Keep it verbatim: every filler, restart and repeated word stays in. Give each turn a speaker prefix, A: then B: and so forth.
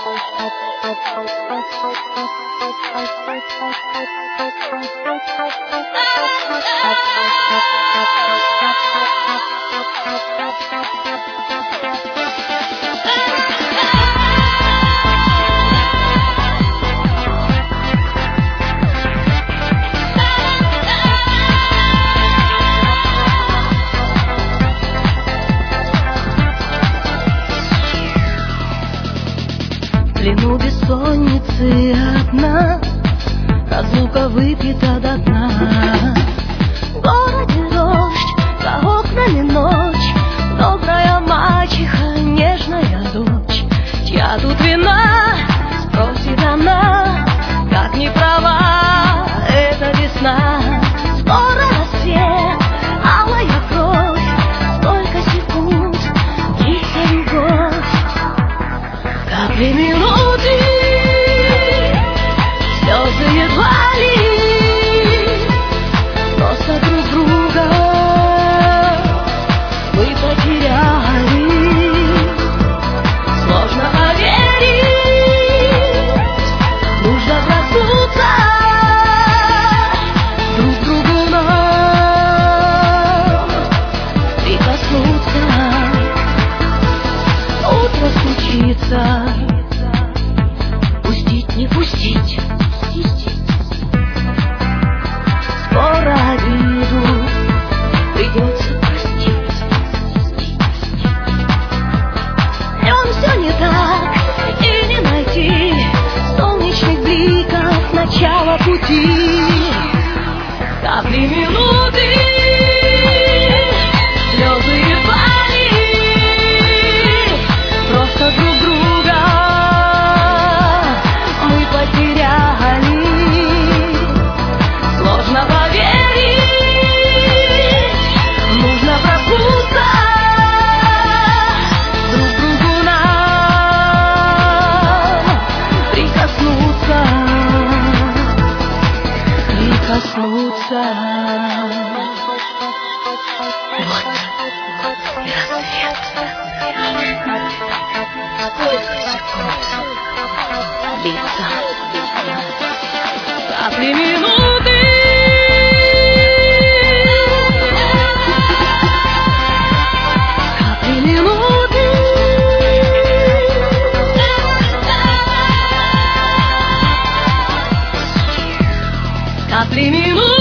A: В плену бессонницы одна, разлука выпита до дна. В городе дождь, за окнами ночь, добрая мачеха, нежная дочь. Чья тут вина, спросит она, как не права эта весна. Скоро рассвет, алая кровь, столько секунд длится любовь. Капли минуты, слезы едва ли, просто друг друга мы потеряли. Сложно поверить, нужно проснуться друг к другу нам, прикоснуться. Утро случится, пустить, не пустить, скоро обиду придется простить. Днем все не так, и не найти солнечных бликов начала пути. Капли минуты, слезы едва ли, просто друг друга мы потеряли. Сложно поверить, нужно проснуться друг к другу нам, прикоснуться, прикоснуться. Вот и рассвет. Сколько секунд длится? Капли минуты, капли минуты, капли минуты.